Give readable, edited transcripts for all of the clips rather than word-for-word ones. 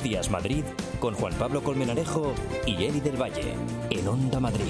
Días Madrid con Juan Pablo Colmenarejo y Eli del Valle en Onda Madrid.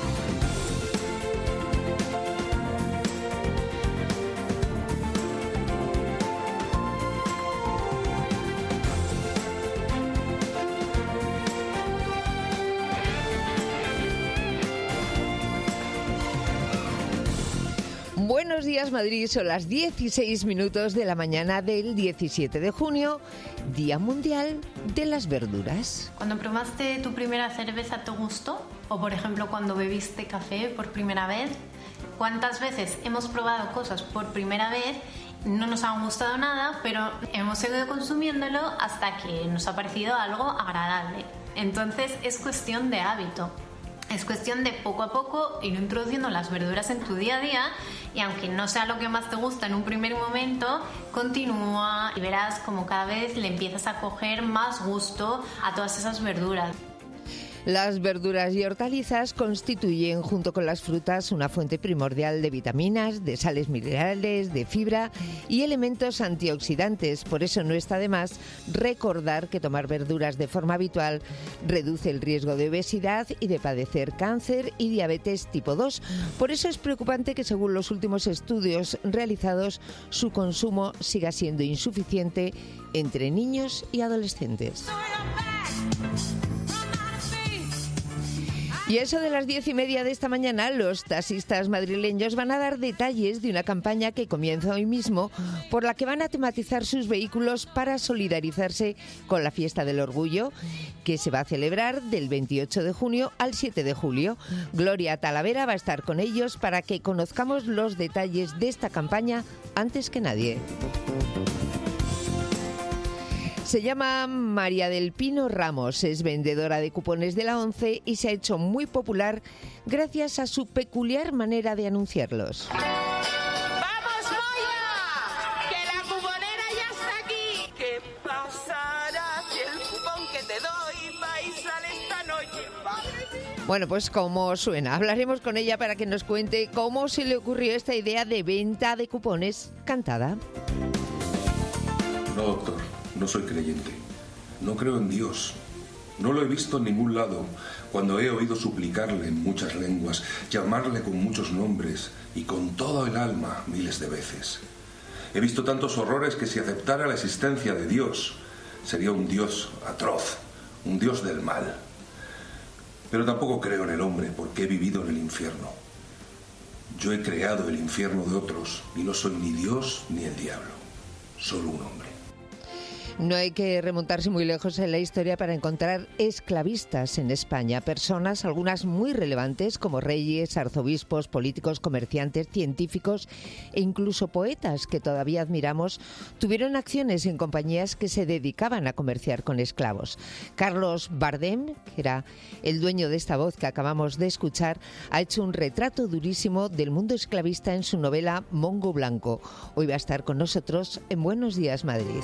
Buenos días, Madrid. Son las 16 minutos de la mañana del 17 de junio, Día Mundial de las Verduras. Cuando probaste tu primera cerveza, ¿te gustó? O, por ejemplo, cuando bebiste café por primera vez. ¿Cuántas veces hemos probado cosas por primera vez? No nos han gustado nada, pero hemos seguido consumiéndolo hasta que nos ha parecido algo agradable. Entonces, es cuestión de hábito. Es cuestión de poco a poco ir introduciendo las verduras en tu día a día, y aunque no sea lo que más te gusta en un primer momento, continúa y verás como cada vez le empiezas a coger más gusto a todas esas verduras. Las verduras y hortalizas constituyen, junto con las frutas, una fuente primordial de vitaminas, de sales minerales, de fibra y elementos antioxidantes. Por eso no está de más recordar que tomar verduras de forma habitual reduce el riesgo de obesidad y de padecer cáncer y diabetes tipo 2. Por eso es preocupante que, según los últimos estudios realizados, su consumo siga siendo insuficiente entre niños y adolescentes. Y a eso de las 10:30 de esta mañana, los taxistas madrileños van a dar detalles de una campaña que comienza hoy mismo, por la que van a tematizar sus vehículos para solidarizarse con la Fiesta del Orgullo, que se va a celebrar del 28 de junio al 7 de julio. Gloria Talavera va a estar con ellos para que conozcamos los detalles de esta campaña antes que nadie. Se llama María del Pino Ramos, es vendedora de cupones de la ONCE y se ha hecho muy popular gracias a su peculiar manera de anunciarlos. ¡Vamos, Moya! ¡Que la cuponera ya está aquí! ¿Qué pasará si el cupón que te doy va y sale esta noche? ¡Madre mía! Bueno, pues como suena, hablaremos con ella para que nos cuente cómo se le ocurrió esta idea de venta de cupones cantada. No, doctor. No soy creyente. No creo en Dios. No lo he visto en ningún lado. Cuando he oído suplicarle en muchas lenguas, llamarle con muchos nombres y con todo el alma miles de veces. He visto tantos horrores que si aceptara la existencia de Dios, sería un Dios atroz, un Dios del mal. Pero tampoco creo en el hombre porque he vivido en el infierno. Yo he creado el infierno de otros y no soy ni Dios ni el diablo. Solo un hombre. No hay que remontarse muy lejos en la historia para encontrar esclavistas en España, personas, algunas muy relevantes, como reyes, arzobispos, políticos, comerciantes, científicos e incluso poetas que todavía admiramos, tuvieron acciones en compañías que se dedicaban a comerciar con esclavos. Carlos Bardem, que era el dueño de esta voz que acabamos de escuchar, ha hecho un retrato durísimo del mundo esclavista en su novela Mongo Blanco. Hoy va a estar con nosotros en Buenos Días, Madrid.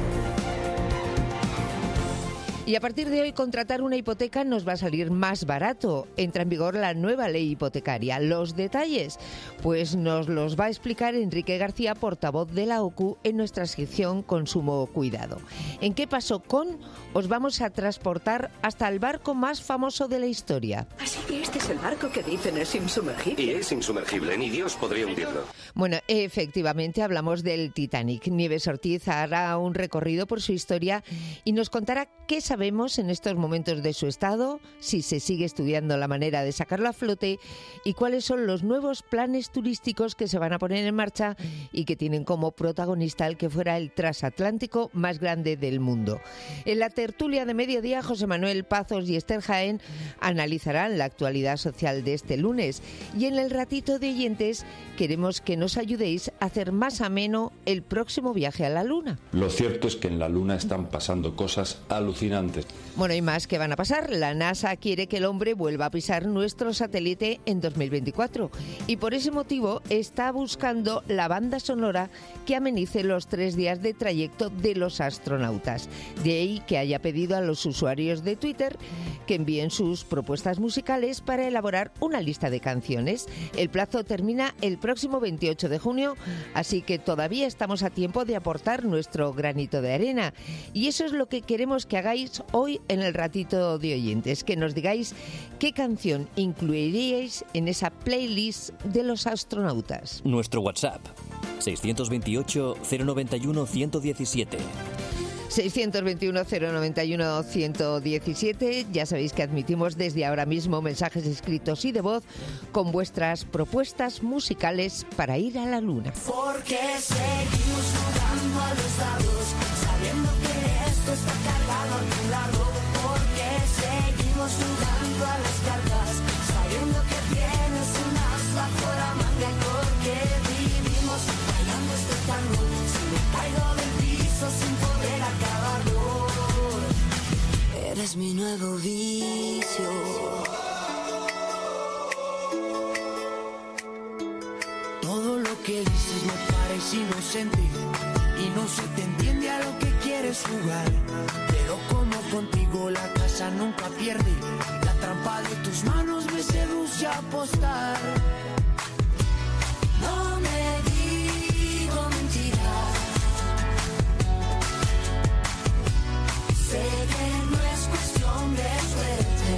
Y a partir de hoy, contratar una hipoteca nos va a salir más barato. Entra en vigor la nueva ley hipotecaria. ¿Los detalles? Pues nos los va a explicar Enrique García, portavoz de la OCU, en nuestra sección Consumo Cuidado. ¿En qué pasó con? Os vamos a transportar hasta el barco más famoso de la historia. Así que este es el barco que dicen es insumergible. Y es insumergible, ni Dios podría hundirlo. Bueno, efectivamente hablamos del Titanic. Nieves Ortiz hará un recorrido por su historia y nos contará qué sabemos en estos momentos de su estado, si se sigue estudiando la manera de sacarlo a flote y cuáles son los nuevos planes turísticos que se van a poner en marcha y que tienen como protagonista el que fuera el transatlántico más grande del mundo. En la tertulia de mediodía, José Manuel Pazos y Esther Jaén analizarán la actualidad social de este lunes, y en el ratito de oyentes queremos que nos ayudéis a hacer más ameno el próximo viaje a la Luna. Lo cierto es que en la Luna están pasando cosas alucinantes. antes. Bueno, y más que van a pasar. La NASA quiere que el hombre vuelva a pisar nuestro satélite en 2024 y por ese motivo está buscando la banda sonora que amenice los 3 días de trayecto de los astronautas. De ahí que haya pedido a los usuarios de Twitter que envíen sus propuestas musicales para elaborar una lista de canciones. El plazo termina el próximo 28 de junio, así que todavía estamos a tiempo de aportar nuestro granito de arena. Y eso es lo que queremos que hagáis hoy en el ratito de oyentes, que nos digáis qué canción incluiríais en esa playlist de los astronautas. Nuestro WhatsApp, 628 091 117. 621-091-117. Ya sabéis que admitimos desde ahora mismo mensajes escritos y de voz con vuestras propuestas musicales para ir a la luna. Porque seguimos jugando a los dados, sabiendo que esto está cargado a tu lado. Porque seguimos jugando a las cartas, sabiendo que tienes un as bajo la manga. Porque vivimos bailando este tango, si me caigo del piso sin poder acabarlo. Eres mi nuevo vicio. Todo lo que dices me parece inocente y no se te entiende a lo que quieres jugar. Pero como contigo la casa nunca pierde, la trampa de tus manos me seduce a apostar. No me digo mentiras, sé que no es cuestión de suerte.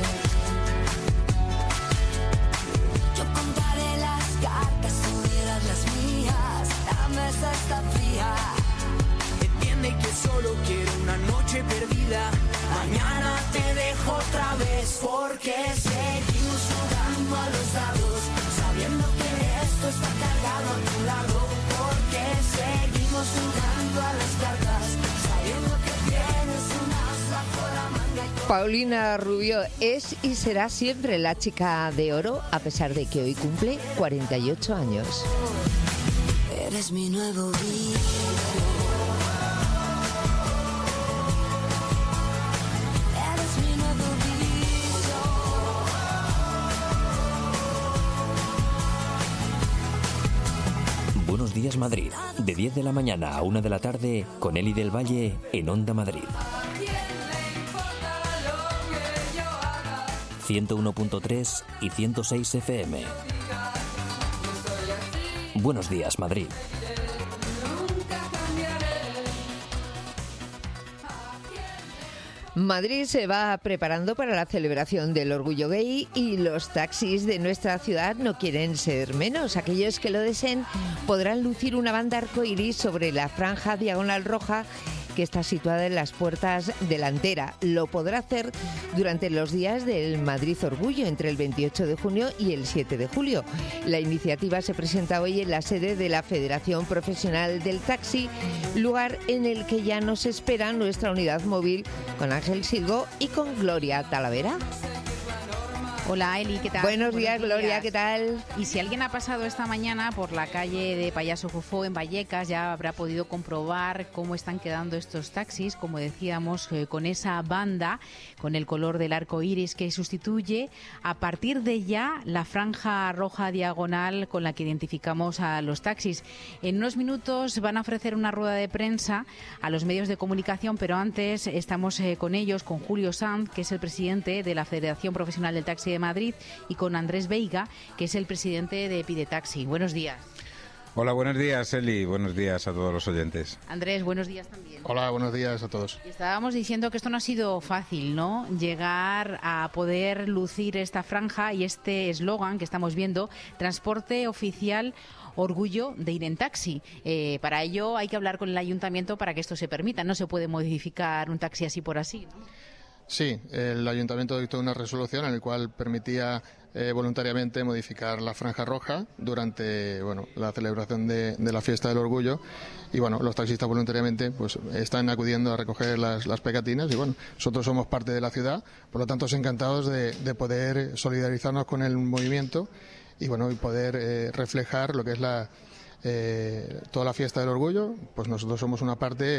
Yo contaré las cartas, tú verás las mías. La mesa está fría. Entiende que solo quiero una noche perdida. Mañana te dejo otra vez. Porque seguimos jugando a los dados, sabiendo que esto está cargado a tu lado. Porque seguimos jugando a las cartas, sabiendo que tienes un as bajo la manga. Paulina Rubio es y será siempre la chica de oro, a pesar de que hoy cumple 48 años. Eres mi nuevo vicio. Eres mi nuevo vicio. Buenos días, Madrid. De 10 de la mañana a 1 de la tarde con Eli del Valle en Onda Madrid. 101.3 y 106 FM. Buenos días, Madrid. Madrid se va preparando para la celebración del orgullo gay y los taxis de nuestra ciudad no quieren ser menos. Aquellos que lo deseen podrán lucir una banda arcoiris sobre la franja diagonal roja que está situada en las puertas delantera. Lo podrá hacer durante los días del Madrid Orgullo, entre el 28 de junio y el 7 de julio. La iniciativa se presenta hoy en la sede de la Federación Profesional del Taxi, lugar en el que ya nos espera nuestra unidad móvil con Ángel Silgo y con Gloria Talavera. Hola Eli, ¿qué tal? Buenos días, Gloria, ¿qué tal? Y si alguien ha pasado esta mañana por la calle de Payaso Fofó en Vallecas, ya habrá podido comprobar cómo están quedando estos taxis, como decíamos, con esa banda, con el color del arco iris que sustituye a partir de ya la franja roja diagonal con la que identificamos a los taxis. En unos minutos van a ofrecer una rueda de prensa a los medios de comunicación, pero antes estamos con ellos, con Julio Sanz, que es el presidente de la Federación Profesional del Taxi de Madrid, y con Andrés Veiga, que es el presidente de Pide Taxi. Buenos días. Hola, buenos días, Eli. Buenos días a todos los oyentes. Andrés, buenos días también. Hola, buenos días a todos. Y estábamos diciendo que esto no ha sido fácil, ¿no? Llegar a poder lucir esta franja y este eslogan que estamos viendo, transporte oficial, orgullo de ir en taxi. Para ello hay que hablar con el ayuntamiento para que esto se permita. No se puede modificar un taxi así por así, ¿no? Sí, el ayuntamiento dictó una resolución en la cual permitía voluntariamente modificar la franja roja durante la celebración de la fiesta del orgullo, y los taxistas voluntariamente pues están acudiendo a recoger las pegatinas, y nosotros somos parte de la ciudad, por lo tanto encantados de poder solidarizarnos con el movimiento y poder reflejar lo que es toda la fiesta del orgullo. Pues nosotros somos una parte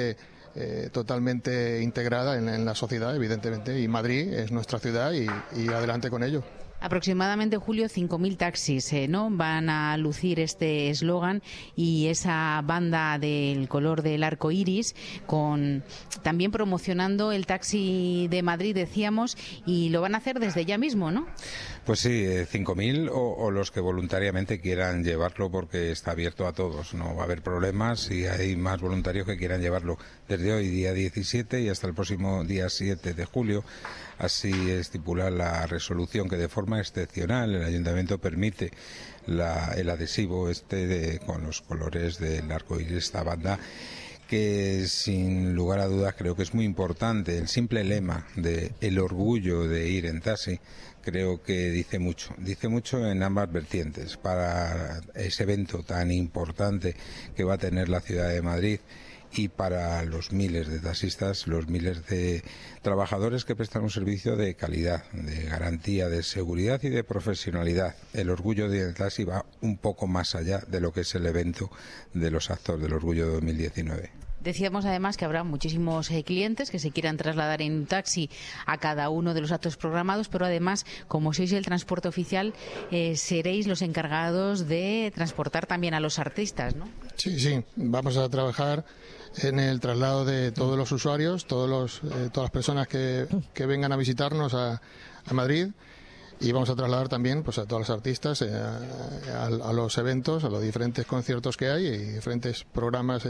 totalmente integrada en la sociedad, evidentemente, y Madrid es nuestra ciudad y adelante con ello. Aproximadamente, Julio, 5.000 taxis ¿no? van a lucir este eslogan y esa banda del color del arco iris, también promocionando el taxi de Madrid, decíamos, y lo van a hacer desde ya mismo, ¿no? Pues sí, 5.000 o los que voluntariamente quieran llevarlo, porque está abierto a todos. No va a haber problemas si hay más voluntarios que quieran llevarlo desde hoy, día 17, y hasta el próximo día 7 de julio. Así estipula la resolución, que de forma excepcional el Ayuntamiento permite el adhesivo con los colores del arco iris, esta banda, que sin lugar a dudas creo que es muy importante. El simple lema de el orgullo de ir en taxi creo que dice mucho en ambas vertientes para ese evento tan importante que va a tener la ciudad de Madrid, y para los miles de taxistas, los miles de trabajadores que prestan un servicio de calidad, de garantía, de seguridad y de profesionalidad. El orgullo del taxi va un poco más allá de lo que es el evento de los actos del Orgullo 2019. Decíamos además que habrá muchísimos clientes que se quieran trasladar en un taxi a cada uno de los actos programados, pero además, como sois el transporte oficial, seréis los encargados de transportar también a los artistas, ¿no? Sí, vamos a trabajar en el traslado de todos los usuarios, todas las personas que vengan a visitarnos a Madrid, y vamos a trasladar también pues a todos los artistas a los eventos, a los diferentes conciertos que hay y diferentes programas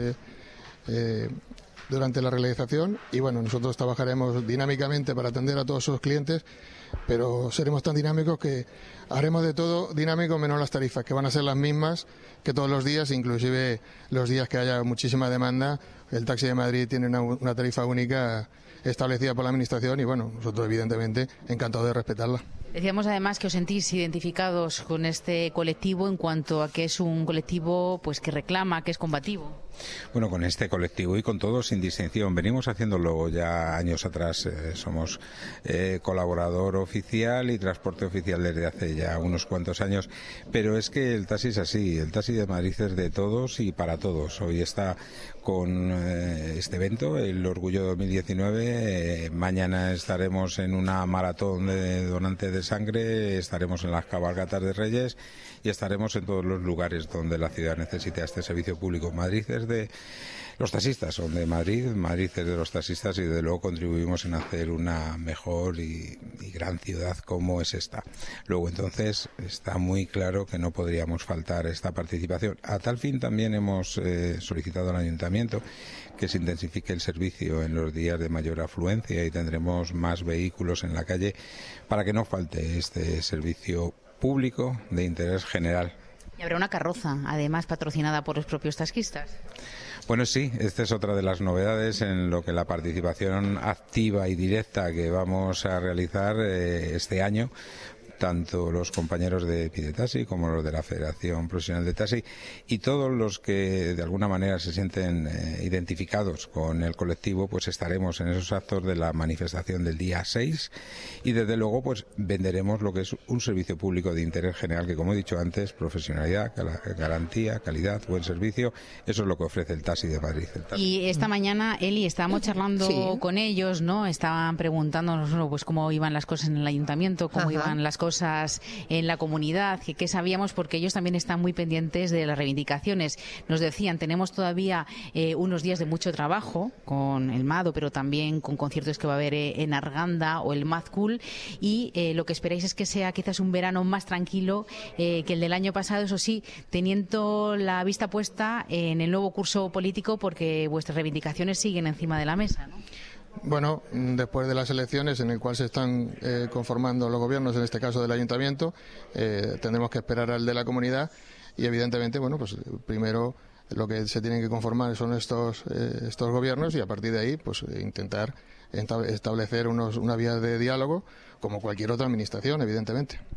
durante la realización. Y bueno, nosotros trabajaremos dinámicamente para atender a todos esos clientes, pero seremos tan dinámicos que haremos de todo dinámico menos las tarifas, que van a ser las mismas que todos los días, inclusive los días que haya muchísima demanda. El taxi de Madrid tiene una tarifa única establecida por la Administración y bueno, nosotros evidentemente encantados de respetarla. Decíamos además que os sentís identificados con este colectivo en cuanto a que es un colectivo pues que reclama, que es combativo. Bueno, con este colectivo y con todos sin distinción. Venimos haciéndolo ya años atrás. Somos colaborador oficial y transporte oficial desde hace ya unos cuantos años. Pero es que el taxi es así. El taxi de Madrid es de todos y para todos. Hoy está con este evento, el Orgullo 2019. Mañana estaremos en una maratón de donantes de sangre. Estaremos en las cabalgatas de Reyes y estaremos en todos los lugares donde la ciudad necesite este servicio público. Madrid es de los taxistas, son de Madrid es de los taxistas y desde luego contribuimos en hacer una mejor y gran ciudad como es esta. Luego entonces está muy claro que no podríamos faltar esta participación. A tal fin también hemos solicitado al Ayuntamiento que se intensifique el servicio en los días de mayor afluencia y tendremos más vehículos en la calle para que no falte este servicio público de interés general. Y habrá una carroza, además patrocinada por los propios taxistas. Bueno, sí, esta es otra de las novedades en lo que la participación activa y directa que vamos a realizar este año. Tanto los compañeros de Pidetaxi como los de la Federación Profesional de Taxi y todos los que de alguna manera se sienten identificados con el colectivo, pues estaremos en esos actos de la manifestación del día 6 y desde luego pues venderemos lo que es un servicio público de interés general que, como he dicho antes, profesionalidad, garantía, calidad, buen servicio, eso es lo que ofrece el taxi de Madrid. Y esta mañana, Eli, estábamos charlando con ellos, ¿no? Estaban preguntándonos pues cómo iban las cosas en el ayuntamiento, cómo iban las cosas en la comunidad, que sabíamos, porque ellos también están muy pendientes de las reivindicaciones. Nos decían, tenemos todavía unos días de mucho trabajo con el MADO, pero también con conciertos que va a haber en Arganda o el Mad Cool, y lo que esperáis es que sea quizás un verano más tranquilo que el del año pasado, eso sí, teniendo la vista puesta en el nuevo curso político, porque vuestras reivindicaciones siguen encima de la mesa, ¿no? Bueno, después de las elecciones en el cual se están conformando los gobiernos, en este caso del Ayuntamiento, tendremos que esperar al de la comunidad y evidentemente, bueno, pues primero lo que se tienen que conformar son estos gobiernos y a partir de ahí, pues intentar establecer una vía de diálogo como cualquier otra administración, evidentemente.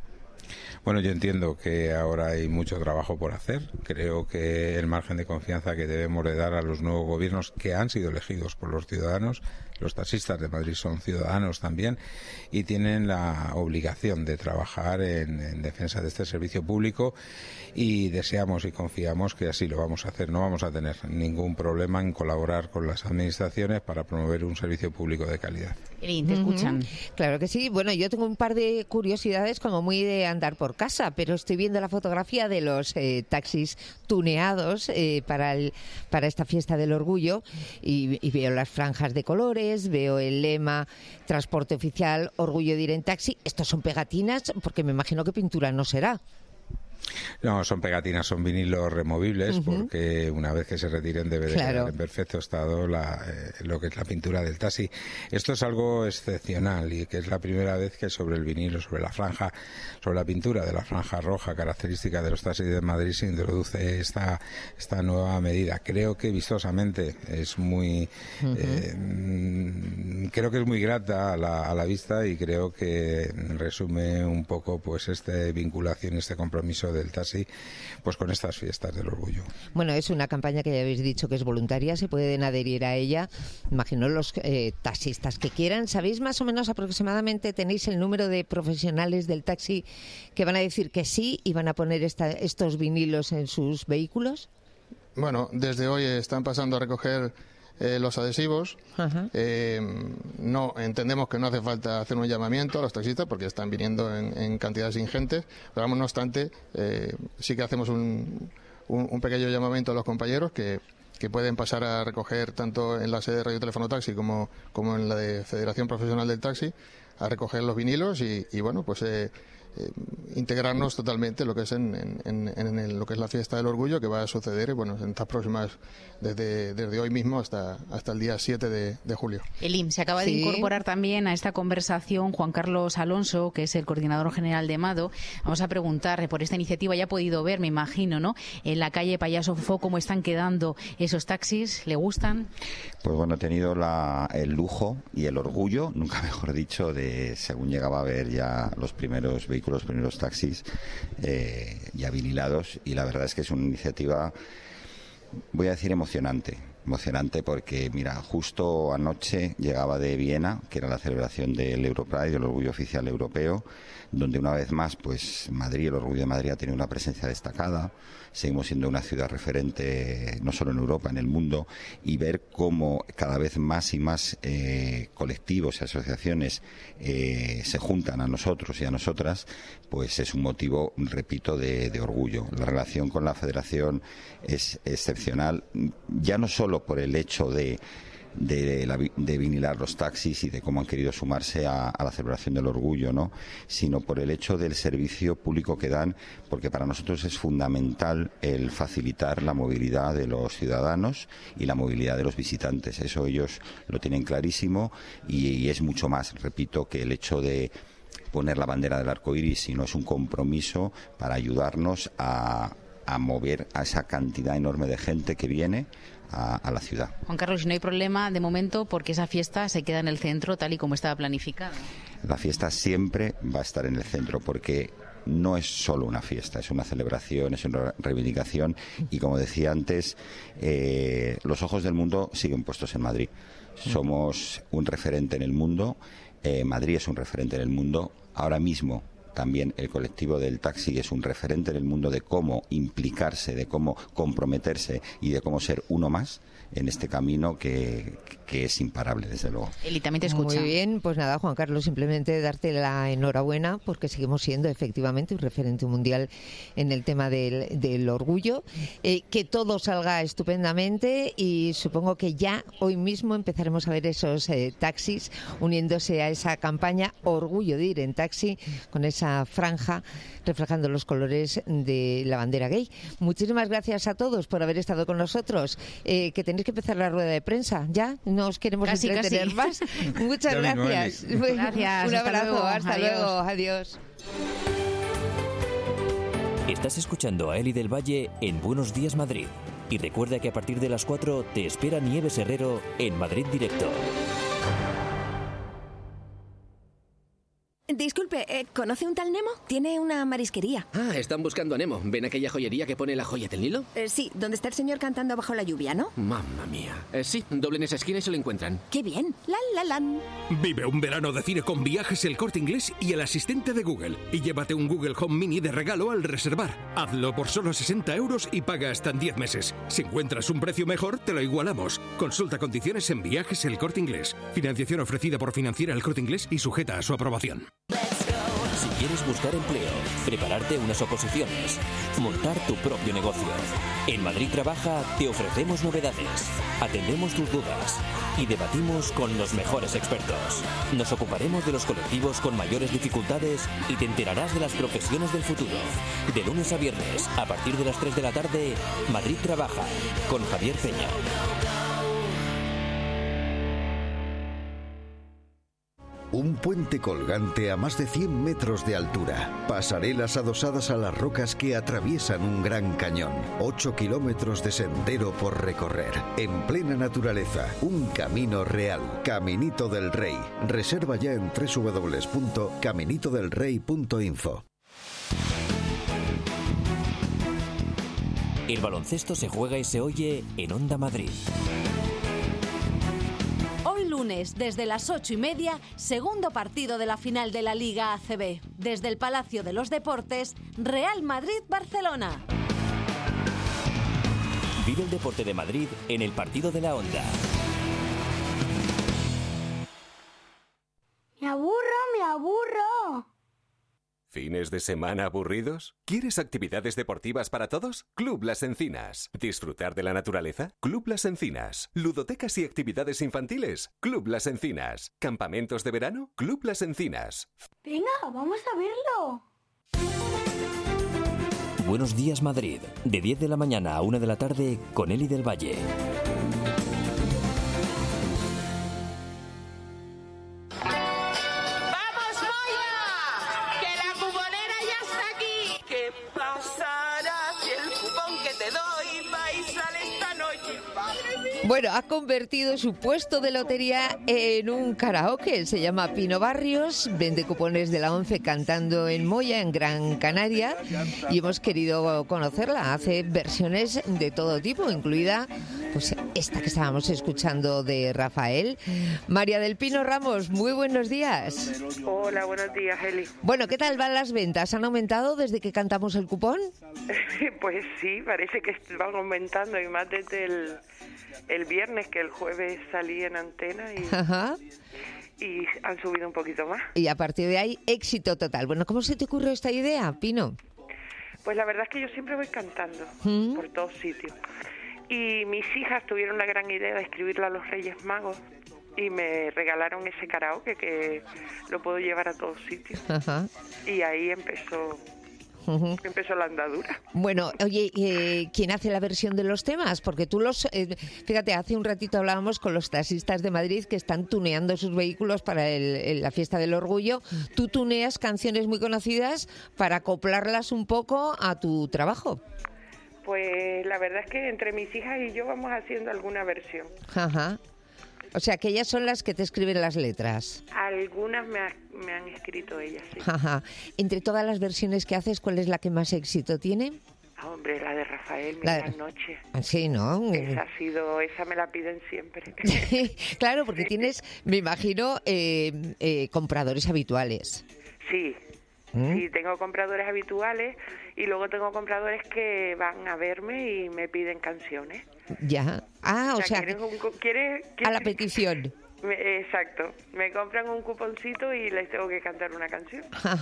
Bueno, yo entiendo que ahora hay mucho trabajo por hacer. Creo que el margen de confianza que debemos de dar a los nuevos gobiernos que han sido elegidos por los ciudadanos, los taxistas de Madrid son ciudadanos también y tienen la obligación de trabajar en defensa de este servicio público, y deseamos y confiamos que así lo vamos a hacer. No vamos a tener ningún problema en colaborar con las administraciones para promover un servicio público de calidad. Elin, ¿te escuchan? Claro que sí. Bueno, yo tengo un par de curiosidades como muy de andar por casa, pero estoy viendo la fotografía de los taxis tuneados para esta fiesta del orgullo y veo las franjas de colores, veo el lema transporte oficial, orgullo de ir en taxi. ¿Estos son pegatinas? Porque me imagino que pintura no será. No, son pegatinas, son vinilos removibles, porque una vez que se retiren debe de quedar en perfecto estado lo que es la pintura del taxi. Esto es algo excepcional y que es la primera vez que sobre el vinilo, sobre la franja, sobre la pintura de la franja roja característica de los taxis de Madrid se introduce esta nueva medida. Creo que vistosamente es muy creo que es muy grata a la vista, y creo que resume un poco pues esta vinculación, este compromiso del taxi pues con estas fiestas del orgullo. Bueno, es una campaña que ya habéis dicho que es voluntaria, se pueden adherir a ella, imagino los taxistas que quieran. ¿Sabéis más o menos aproximadamente, tenéis el número de profesionales del taxi que van a decir que sí y van a poner estos vinilos en sus vehículos? Bueno, desde hoy están pasando a recoger los adhesivos. No entendemos que no hace falta hacer un llamamiento a los taxistas porque están viniendo en cantidades ingentes, pero no obstante sí que hacemos un pequeño llamamiento a los compañeros que pueden pasar a recoger tanto en la sede de Radio Teléfono Taxi como en la de Federación Profesional del Taxi, a recoger los vinilos y bueno, pues integrarnos totalmente lo que es en lo que es la fiesta del orgullo, que va a suceder bueno, en estas próximas, desde hoy mismo hasta el día 7 de julio. Elin, se acaba de incorporar también a esta conversación Juan Carlos Alonso, que es el coordinador general de MADO. Vamos a preguntar por esta iniciativa. Ya ha podido ver, me imagino, ¿no?, en la calle Payaso Fofó cómo están quedando esos taxis. ¿Le gustan? Pues bueno, he tenido el lujo y el orgullo, nunca mejor dicho, de según llegaba a ver ya los primeros vehículos, los primeros taxis ya vinilados, y la verdad es que es una iniciativa, voy a decir, emocionante porque, mira, justo anoche llegaba de Viena, que era la celebración del Europride, del orgullo oficial europeo, donde una vez más, pues Madrid, el orgullo de Madrid ha tenido una presencia destacada. Seguimos siendo una ciudad referente no solo en Europa, en el mundo, y ver cómo cada vez más y más colectivos y asociaciones se juntan a nosotros y a nosotras, pues es un motivo, repito, de orgullo. La relación con la Federación es excepcional, ya no solo por el hecho de vinilar los taxis y de cómo han querido sumarse a la celebración del orgullo, ¿no?, sino por el hecho del servicio público que dan, porque para nosotros es fundamental el facilitar la movilidad de los ciudadanos y la movilidad de los visitantes. Eso ellos lo tienen clarísimo, y es mucho más, repito, que el hecho de poner la bandera del arco iris, sino es un compromiso para ayudarnos a mover a esa cantidad enorme de gente que viene a la ciudad. Juan Carlos, no hay problema de momento porque esa fiesta se queda en el centro tal y como estaba planificada. La fiesta siempre va a estar en el centro porque no es solo una fiesta, es una celebración, es una reivindicación, y como decía antes, los ojos del mundo siguen puestos en Madrid. Somos un referente en el mundo, Madrid es un referente en el mundo. Ahora mismo también el colectivo del taxi es un referente en el mundo de cómo implicarse, de cómo comprometerse y de cómo ser uno más en este camino que es imparable, desde luego. Eli, también te escucha. Muy bien, pues nada, Juan Carlos, simplemente darte la enhorabuena porque seguimos siendo efectivamente un referente mundial en el tema del orgullo. Que todo salga estupendamente, y supongo que ya hoy mismo empezaremos a ver esos taxis uniéndose a esa campaña Orgullo de ir en taxi, con esa franja reflejando los colores de la bandera gay. Muchísimas gracias a todos por haber estado con nosotros. Que tenéis que empezar la rueda de prensa ya. No os queremos entretener más. Muchas gracias. Gracias. Un abrazo. Hasta luego. Adiós. Estás escuchando a Eli del Valle en Buenos Días Madrid. Y recuerda que a partir de las 4 te espera Nieves Herrero en Madrid Directo. Disculpe, ¿conoce un tal Nemo? Tiene una marisquería. Ah, están buscando a Nemo. ¿Ven aquella joyería que pone la joya del Nilo? Sí, donde está el señor cantando bajo la lluvia, ¿no? Mamma mía. Sí, doblen esa esquina y se lo encuentran. ¡Qué bien! ¡Lan! Vive un verano de cine con Viajes El Corte Inglés y el asistente de Google. Y llévate un Google Home Mini de regalo al reservar. Hazlo por solo 60 € y paga hasta en 10 meses. Si encuentras un precio mejor, te lo igualamos. Consulta condiciones en Viajes El Corte Inglés. Financiación ofrecida por Financiera El Corte Inglés y sujeta a su aprobación. Si quieres buscar empleo, prepararte unas oposiciones, montar tu propio negocio. En Madrid Trabaja te ofrecemos novedades, atendemos tus dudas y debatimos con los mejores expertos. Nos ocuparemos de los colectivos con mayores dificultades y te enterarás de las profesiones del futuro. De lunes a viernes, a partir de las 3 de la tarde, Madrid Trabaja, con Javier Peña. Un puente colgante a más de 100 metros de altura. Pasarelas adosadas a las rocas que atraviesan un gran cañón. 8 kilómetros de sendero por recorrer. En plena naturaleza. Un camino real. Caminito del Rey. Reserva ya en www.caminitodelrey.info. El baloncesto se juega y se oye en Onda Madrid. Hoy lunes, desde las 8:30, segundo partido de la final de la Liga ACB. Desde el Palacio de los Deportes, Real Madrid-Barcelona. Vive el deporte de Madrid en el partido de la Onda. Me aburro. ¿Fines de semana aburridos? ¿Quieres actividades deportivas para todos? Club Las Encinas. ¿Disfrutar de la naturaleza? Club Las Encinas. ¿Ludotecas y actividades infantiles? Club Las Encinas. ¿Campamentos de verano? Club Las Encinas. Venga, vamos a verlo. Buenos días Madrid, de 10 de la mañana a 1 de la tarde con Eli del Valle. Bueno, ha convertido su puesto de lotería en un karaoke. Se llama Pino Barrios, vende cupones de la 11 cantando en Moya, en Gran Canaria, y hemos querido conocerla. Hace versiones de todo tipo, incluida pues esta que estábamos escuchando de Rafael. María del Pino Ramos, muy buenos días. Hola, buenos días, Eli. Bueno, ¿qué tal van las ventas? ¿Han aumentado desde que cantamos el cupón? Pues sí, parece que van aumentando, y más desde el viernes, que el jueves salí en antena y han subido un poquito más. Y a partir de ahí, éxito total. Bueno, ¿cómo se te ocurrió esta idea, Pino? Pues la verdad es que yo siempre voy cantando por todos sitios. Y mis hijas tuvieron la gran idea de escribirla a los Reyes Magos y me regalaron ese karaoke que lo puedo llevar a todos sitios. Y ahí empezó la andadura. Bueno, oye, ¿quién hace la versión de los temas? Porque tú fíjate, hace un ratito hablábamos con los taxistas de Madrid que están tuneando sus vehículos para la fiesta del orgullo. Tú tuneas canciones muy conocidas para acoplarlas un poco a tu trabajo. Pues la verdad es que entre mis hijas y yo vamos haciendo alguna versión. O sea, que ellas son las que te escriben las letras. Algunas me han escrito ellas, sí. Entre todas las versiones que haces, ¿cuál es la que más éxito tiene? Hombre, la de Rafael, Mi Gran Noche. Sí, ¿no? Esa me la piden siempre. Claro, porque tienes, me imagino, compradores habituales. Sí. Sí, tengo compradores habituales y luego tengo compradores que van a verme y me piden canciones. Ya. O sea ¿quieres a la petición. Exacto. Me compran un cuponcito y les tengo que cantar una canción.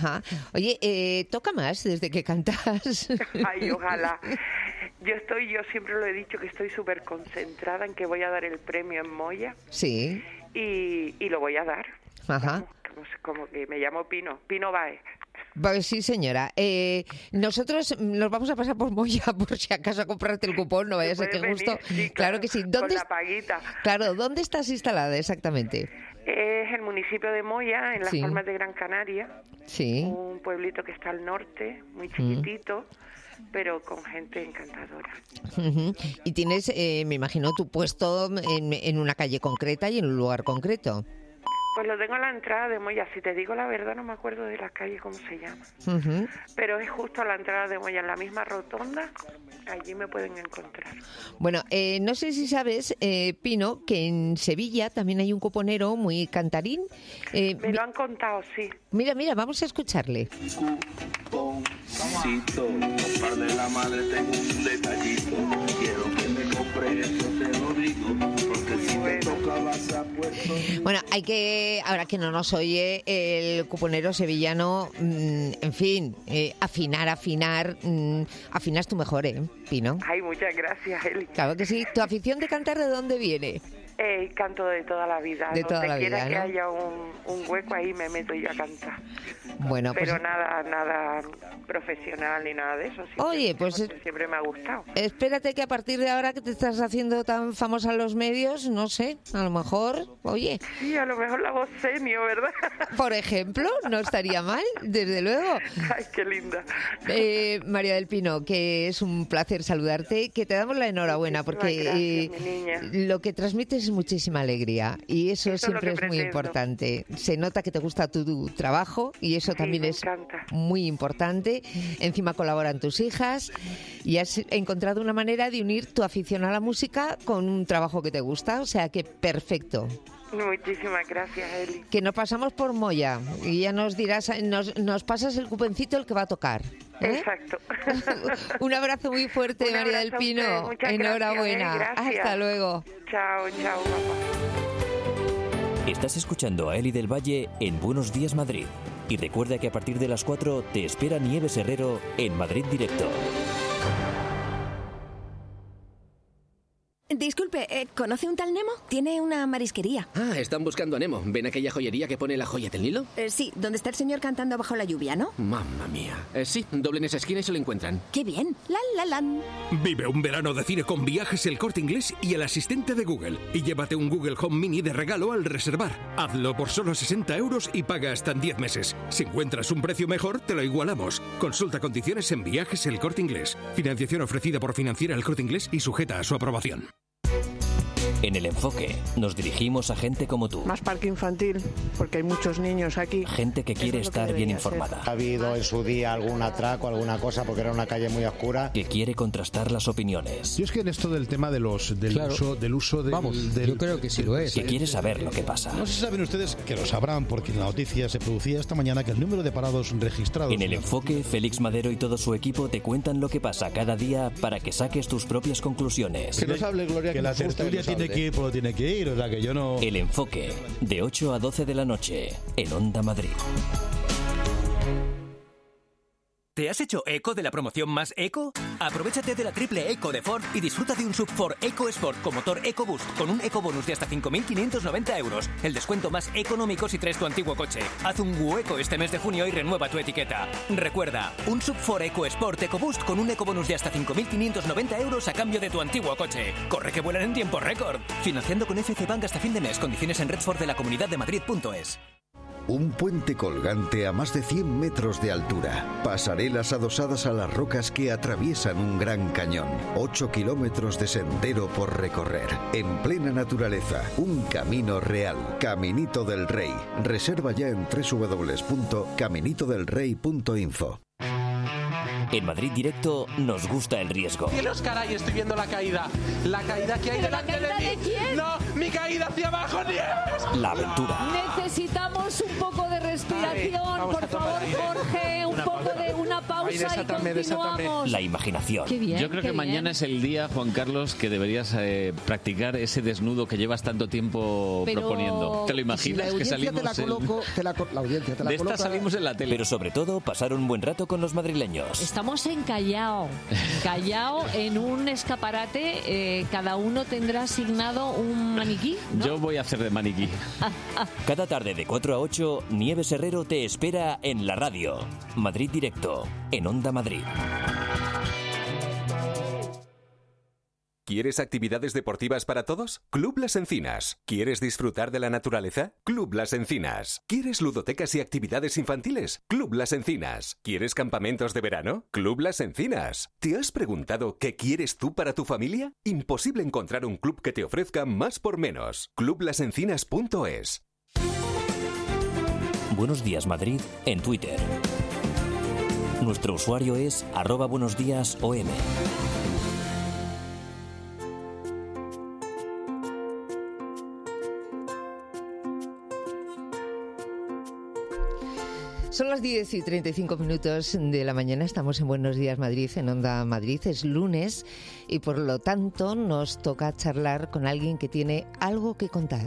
Oye, ¿toca más desde que cantas? Ay, ojalá. Yo siempre lo he dicho, que estoy súper concentrada en que voy a dar el premio en Moya. Sí. Y lo voy a dar. Vamos, como que me llamo Pino Baez. Pues sí, señora. Nosotros nos vamos a pasar por Moya por si acaso a comprarte el cupón, no vaya a ser que justo. Sí, claro que sí. Con la paguita. Claro, ¿dónde estás instalada exactamente? Es el municipio de Moya, en las Palmas de Gran Canaria. Sí. Un pueblito que está al norte, muy chiquitito, pero con gente encantadora. Y tienes, me imagino, tu puesto en una calle concreta y en un lugar concreto. Pues lo tengo en la entrada de Moya. Si te digo la verdad, no me acuerdo de la calle, cómo se llama. Pero es justo a la entrada de Moya, en la misma rotonda. Allí me pueden encontrar. Bueno, no sé si sabes, Pino, que en Sevilla también hay un cuponero muy cantarín. Me lo han contado, sí. Mira, vamos a escucharle. Cuponcito, par de la madre tengo un detallito. Quiero que me compre eso, te lo digo. Porque si me toca vas a puesto. Bueno, hay que, ahora que no nos oye el cuponero sevillano, en fin, afinar, afinas tú mejor, Pino. Ay, muchas gracias, Eli. Claro que sí. ¿Tu afición de cantar de dónde viene? Canto de toda la vida. De toda la vida, quiera que ¿no? haya un hueco ahí me meto yo a cantar. Bueno, pero pues nada profesional ni nada de eso. Oye, pues siempre me ha gustado. Espérate que a partir de ahora que te estás haciendo tan famosa en los medios, no sé, a lo mejor, oye. Sí, a lo mejor la voz senior, ¿verdad? Por ejemplo, no estaría mal, desde luego. Ay, qué linda. María del Pino, que es un placer saludarte, que te damos la enhorabuena porque gracias, mi niña. Lo que transmites es muchísima alegría y eso siempre es muy importante. Se nota que te gusta tu trabajo y eso también es muy importante. Encima colaboran tus hijas y has encontrado una manera de unir tu afición a la música con un trabajo que te gusta, o sea que perfecto. Muchísimas gracias, Eli. Que nos pasamos por Moya y ya nos dirás, nos pasas el cupencito el que va a tocar. Exacto. Un abrazo muy fuerte, María del Pino. Enhorabuena. Gracias. Hasta luego. Chao, papá. Estás escuchando a Eli del Valle en Buenos Días Madrid. Y recuerda que a partir de las 4 te espera Nieves Herrero en Madrid Directo. Disculpe, ¿conoce un tal Nemo? Tiene una marisquería. Ah, están buscando a Nemo. ¿Ven aquella joyería que pone la joya del Nilo? Sí, donde está el señor cantando bajo la lluvia, ¿no? Mamma mía. Sí, doblen esa esquina y se lo encuentran. ¡Qué bien! ¡Lan! Vive un verano de cine con Viajes El Corte Inglés y el asistente de Google. Y llévate un Google Home Mini de regalo al reservar. Hazlo por solo 60 euros y paga hasta en 10 meses. Si encuentras un precio mejor, te lo igualamos. Consulta condiciones en Viajes El Corte Inglés. Financiación ofrecida por Financiera El Corte Inglés y sujeta a su aprobación. En El Enfoque nos dirigimos a gente como tú. Más parque infantil, porque hay muchos niños aquí. Gente que quiere estar bien informada. Ha habido en su día algún atraco, alguna cosa, porque era una calle muy oscura. Que quiere contrastar las opiniones. Yo es que en esto del tema del uso del... Yo creo que sí lo es. Que quiere saber lo que pasa. No sé si saben ustedes, que lo sabrán, porque en la noticia se producía esta mañana que el número de parados registrados... En El Enfoque, Félix Madero y todo su equipo te cuentan lo que pasa cada día para que saques tus propias conclusiones. Que nos hable, Gloria, que la tertulia tiene que ir por donde tiene que ir, o sea que yo no... El Enfoque, de 8 a 12 de la noche, en Onda Madrid. ¿Te has hecho eco de la promoción más eco? Aprovechate de la triple eco de Ford y disfruta de un SUV Ford EcoSport con motor EcoBoost con un ecobonus de hasta 5.590 euros. El descuento más económico si traes tu antiguo coche. Haz un hueco este mes de junio y renueva tu etiqueta. Recuerda, un SUV Ford EcoSport EcoBoost con un ecobonus de hasta 5.590 euros a cambio de tu antiguo coche. Corre que vuelan en tiempo récord. Financiando con FC Bank hasta fin de mes. Condiciones en redford.de-madrid.es. Un puente colgante a más de 100 metros de altura. Pasarelas adosadas a las rocas que atraviesan un gran cañón. 8 kilómetros de sendero por recorrer. En plena naturaleza. Un camino real. Caminito del Rey. Reserva ya en www.caminitodelrey.info. En Madrid Directo nos gusta el riesgo. ¡Cielos, caray! Estoy viendo la caída. La caída que hay delante de mí. ¿De quién? ¡No! ¡Mi caída hacia abajo, Nieves! La aventura. Necesitamos un poco de respiración, por favor, Jorge. Un poco de una pausa y continuamos. La imaginación. Qué bien, yo creo que mañana es el día, Juan Carlos, que deberías practicar ese desnudo que llevas tanto tiempo proponiendo. ¿Te lo imaginas? Si que salimos la audiencia te la de esta coloca. salimos en la tele. Pero sobre todo, pasar un buen rato con los madrileños. Estamos en Callao, en un escaparate. Cada uno tendrá asignado un maniquí, ¿no? Yo voy a hacer de maniquí. Cada tarde de 4 a 8, Nieves Herrero te espera en la radio. Madrid Directo, en Onda Madrid. ¿Quieres actividades deportivas para todos? Club Las Encinas. ¿Quieres disfrutar de la naturaleza? Club Las Encinas. ¿Quieres ludotecas y actividades infantiles? Club Las Encinas. ¿Quieres campamentos de verano? Club Las Encinas. ¿Te has preguntado qué quieres tú para tu familia? Imposible encontrar un club que te ofrezca más por menos. Clublasencinas.es. Buenos Días Madrid en Twitter. Nuestro usuario es @buenosdiasom. Son las 10:35 de la mañana, estamos en Buenos Días Madrid, en Onda Madrid. Es lunes y por lo tanto nos toca charlar con alguien que tiene algo que contar.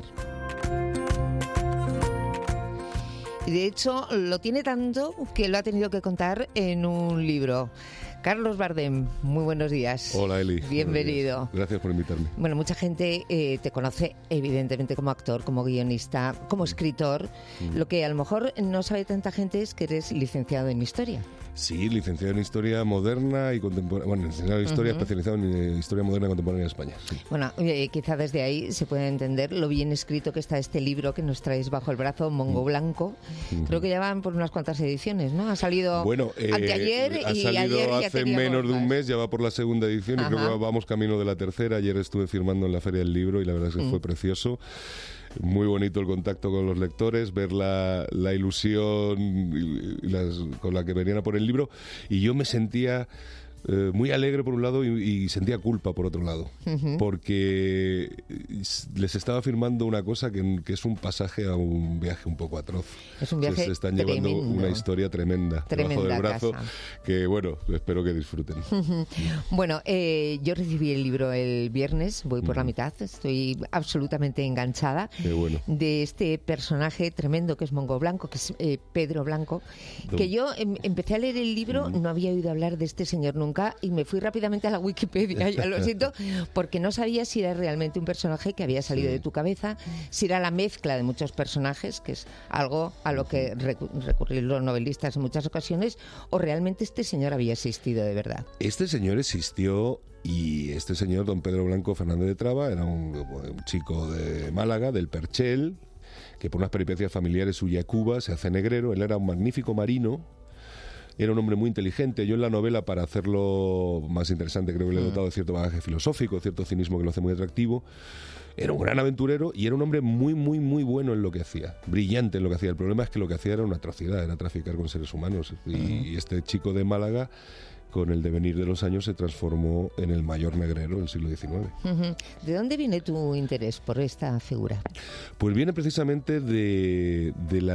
Y de hecho lo tiene tanto que lo ha tenido que contar en un libro. Carlos Bardem, muy buenos días. Hola, Eli. Bienvenido. Gracias por invitarme. Bueno, mucha gente te conoce evidentemente como actor, como guionista, como escritor. Lo que a lo mejor no sabe tanta gente es que eres licenciado en Historia. Sí, licenciado en Historia Moderna y Contemporánea. Bueno, licenciado en Historia, especializado en Historia Moderna y Contemporánea en España. Sí. Bueno, quizá desde ahí se puede entender lo bien escrito que está este libro que nos traéis bajo el brazo, Mongo Blanco. Creo que ya van por unas cuantas ediciones, ¿no? Ha salido anteayer ha y salido ayer ya hace menos de un mes, ya va por la segunda edición. Ajá. Y creo que vamos camino de la tercera. Ayer estuve firmando en la Feria del Libro y la verdad es que fue precioso. Muy bonito el contacto con los lectores, ver la ilusión con la que venían a por el libro, y yo me sentía muy alegre por un lado y sentía culpa por otro lado, porque les estaba firmando una cosa que es un pasaje a un viaje un poco atroz. Es un viaje se están llevando una historia tremenda debajo del brazo, que bueno, espero que disfruten. Bueno, yo recibí el libro el viernes, voy por la mitad, estoy absolutamente enganchada. Qué bueno. De este personaje tremendo que es Mongo Blanco, que es Pedro Blanco, que yo empecé a leer el libro, no había oído hablar de este señor nunca, y me fui rápidamente a la Wikipedia, ya lo siento, porque no sabía si era realmente un personaje que había salido de tu cabeza, si era la mezcla de muchos personajes, que es algo a lo que recurrir los novelistas en muchas ocasiones, o realmente este señor había existido de verdad. Este señor existió, y este señor, don Pedro Blanco Fernández de Traba, era un chico de Málaga, del Perchel, que por unas peripecias familiares huye a Cuba, se hace negrero. Él era un magnífico marino. Era un hombre muy inteligente. Yo en la novela, para hacerlo más interesante, creo que le he dotado de cierto bagaje filosófico, cierto cinismo que lo hace muy atractivo. Era un gran aventurero y era un hombre muy, muy, muy bueno en lo que hacía. Brillante en lo que hacía. El problema es que lo que hacía era una atrocidad, era traficar con seres humanos. Y este chico de Málaga, con el devenir de los años, se transformó en el mayor negrero del siglo XIX. ¿De dónde viene tu interés por esta figura? Pues viene precisamente de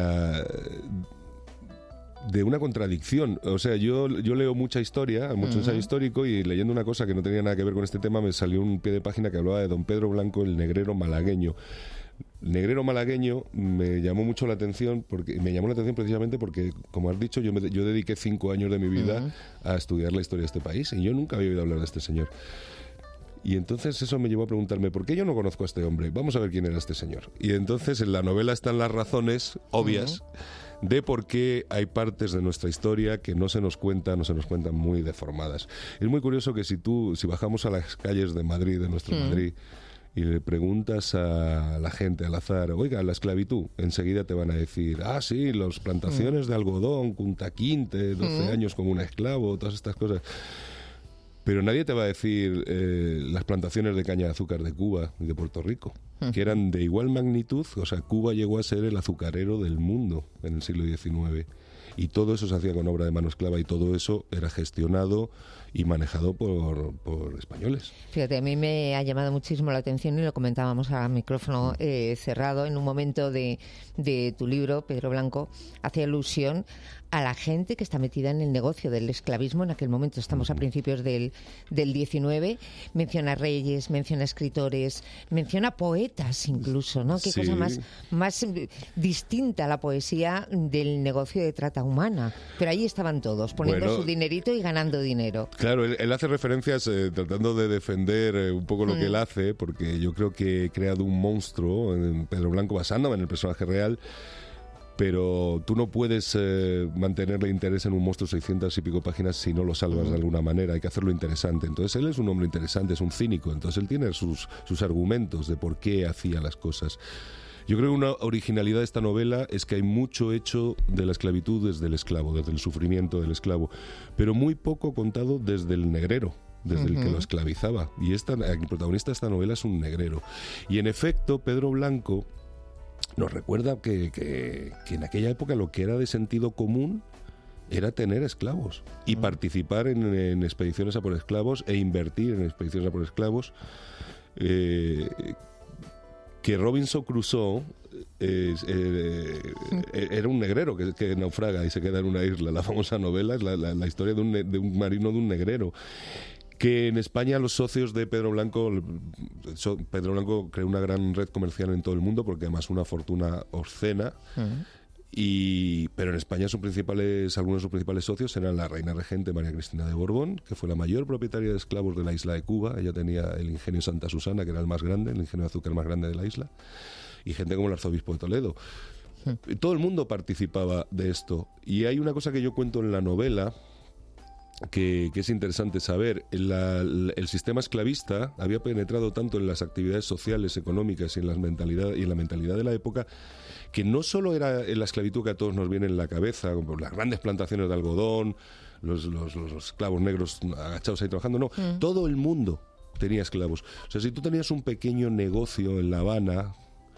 una contradicción. O sea, yo leo mucha historia, mucho ensayo histórico, y leyendo una cosa que no tenía nada que ver con este tema, me salió un pie de página que hablaba de don Pedro Blanco, el negrero malagueño. Negrero malagueño me llamó mucho la atención, precisamente porque, como has dicho, yo dediqué 5 años de mi vida a estudiar la historia de este país, y yo nunca había oído hablar de este señor. Y entonces eso me llevó a preguntarme, ¿por qué yo no conozco a este hombre? Vamos a ver quién era este señor. Y entonces en la novela están las razones obvias de por qué hay partes de nuestra historia que no se nos cuentan muy deformadas. Es muy curioso que si bajamos a las calles de Madrid, de nuestro Madrid, y le preguntas a la gente al azar, oiga, la esclavitud, enseguida te van a decir, sí, las plantaciones de algodón, Kunta Kinte, 12 años como un esclavo, todas estas cosas. Pero nadie te va a decir las plantaciones de caña de azúcar de Cuba y de Puerto Rico, que eran de igual magnitud. O sea, Cuba llegó a ser el azucarero del mundo en el siglo XIX. Y todo eso se hacía con obra de mano esclava, y todo eso era gestionado y manejado por españoles. Fíjate, a mí me ha llamado muchísimo la atención, y lo comentábamos a micrófono cerrado, en un momento de tu libro, Pedro Blanco, hace alusión a la gente que está metida en el negocio del esclavismo en aquel momento. Estamos a principios del 19. Menciona reyes, menciona escritores, menciona poetas incluso, ¿no? Qué cosa más distinta a la poesía del negocio de trata humana. Pero ahí estaban todos, poniendo su dinerito y ganando dinero. Claro, él hace referencias tratando de defender un poco lo que él hace, porque yo creo que he creado un monstruo en Pedro Blanco basándome en el personaje real. Pero tú no puedes mantenerle interés en un monstruo 600 y pico páginas si no lo salvas de alguna manera. Hay que hacerlo interesante. Entonces él es un hombre interesante, es un cínico. Entonces él tiene sus argumentos de por qué hacía las cosas. Yo creo que una originalidad de esta novela es que hay mucho hecho de la esclavitud desde el esclavo, desde el sufrimiento del esclavo, pero muy poco contado desde el negrero, desde el que lo esclavizaba. Y el protagonista de esta novela es un negrero. Y en efecto, Pedro Blanco nos recuerda que en aquella época lo que era de sentido común era tener esclavos y participar en expediciones a por esclavos e invertir en expediciones a por esclavos. Que Robinson Crusoe era un negrero que naufraga y se queda en una isla. La famosa novela es la historia de un marino, de un negrero. Que en España los socios de Pedro Blanco creó una gran red comercial en todo el mundo, porque además una fortuna obscena. Pero en España algunos de sus principales socios eran la reina regente María Cristina de Borbón, que fue la mayor propietaria de esclavos de la isla de Cuba. Ella tenía el ingenio Santa Susana, que era el más grande, el ingenio de azúcar más grande de la isla, y gente como el arzobispo de Toledo. Todo el mundo participaba de esto. Y hay una cosa que yo cuento en la novela que es interesante saber. El sistema esclavista había penetrado tanto en las actividades sociales, económicas y en la mentalidad de la época, que no solo era la esclavitud que a todos nos viene en la cabeza, como las grandes plantaciones de algodón, los esclavos negros agachados ahí trabajando, no, todo el mundo tenía esclavos. O sea, si tú tenías un pequeño negocio en La Habana,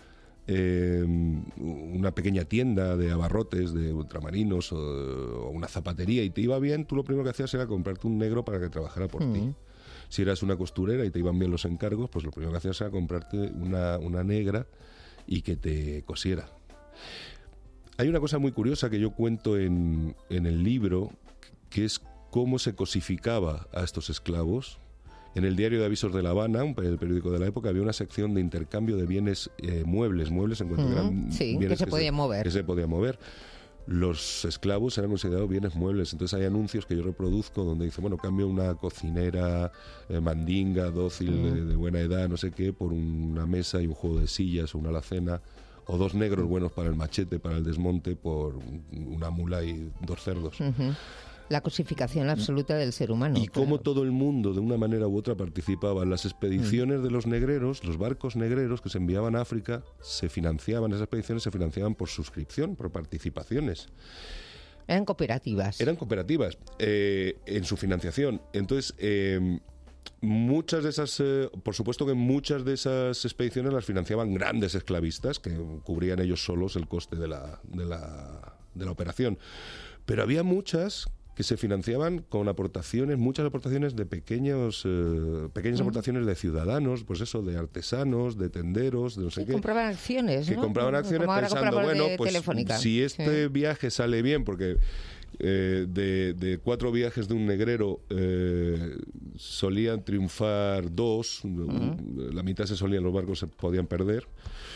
una pequeña tienda de abarrotes, de ultramarinos o una zapatería, y te iba bien, tú lo primero que hacías era comprarte un negro para que trabajara por ti. Si eras una costurera y te iban bien los encargos, pues lo primero que hacías era comprarte una negra y que te cosiera. Hay una cosa muy curiosa que yo cuento en el libro, que es cómo se cosificaba a estos esclavos. En el Diario de Avisos de La Habana, el periódico de la época, había una sección de intercambio de bienes muebles en cuanto a eran bienes que se podían mover. Que se podían mover. Los esclavos eran considerados bienes muebles. Entonces hay anuncios que yo reproduzco donde dice, bueno, cambio una cocinera mandinga, dócil, de buena edad, no sé qué, por una mesa y un juego de sillas o una alacena, o 2 negros buenos para el machete, para el desmonte, por una mula y 2 cerdos. La cosificación absoluta del ser humano. Y cómo todo el mundo, de una manera u otra, participaba en las expediciones de los negreros. Los barcos negreros que se enviaban a África esas expediciones se financiaban por suscripción, por participaciones. Eran cooperativas. En su financiación. Entonces, muchas de esas, por supuesto que muchas de esas expediciones las financiaban grandes esclavistas que cubrían ellos solos el coste de la operación. Pero había muchas que se financiaban con muchas aportaciones de pequeñas aportaciones de ciudadanos, pues eso, de artesanos, de tenderos, de no sé qué. Compraban acciones, ¿no? Que compraban acciones pensando, bueno, pues Telefónica. Si este viaje sale bien, porque de 4 viajes de un negrero solían triunfar 2, la mitad los barcos se podían perder.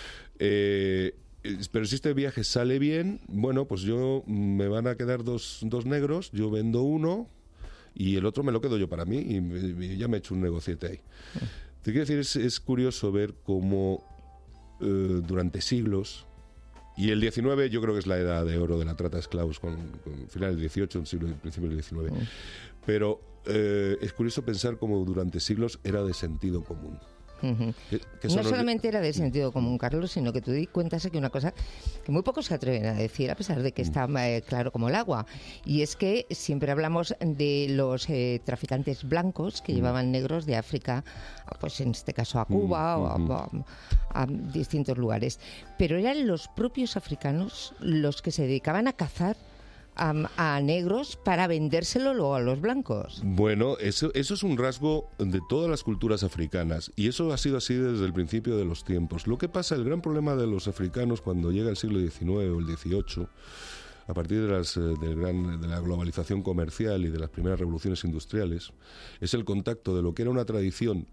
Pero si este viaje sale bien, bueno, pues me van a quedar dos negros, yo vendo uno y el otro me lo quedo yo para mí y ya me he hecho un negociete ahí. Te quiero decir, es curioso ver cómo durante siglos, y el XIX yo creo que es la edad de oro de la trata de esclavos, con finales del XVIII, principios del XIX, pero es curioso pensar cómo durante siglos era de sentido común. No solamente era de sentido común, Carlos, sino que tú di cuenta que una cosa que muy pocos se atreven a decir, a pesar de que está claro como el agua, y es que siempre hablamos de los traficantes blancos que llevaban negros de África, pues en este caso a Cuba o a distintos lugares, pero eran los propios africanos los que se dedicaban a cazar a negros para vendérselo luego a los blancos. Bueno, eso es un rasgo de todas las culturas africanas, y eso ha sido así desde el principio de los tiempos. Lo que pasa, el gran problema de los africanos cuando llega el siglo XIX o el XVIII, a partir de la globalización comercial y de las primeras revoluciones industriales, es el contacto de lo que era una tradición,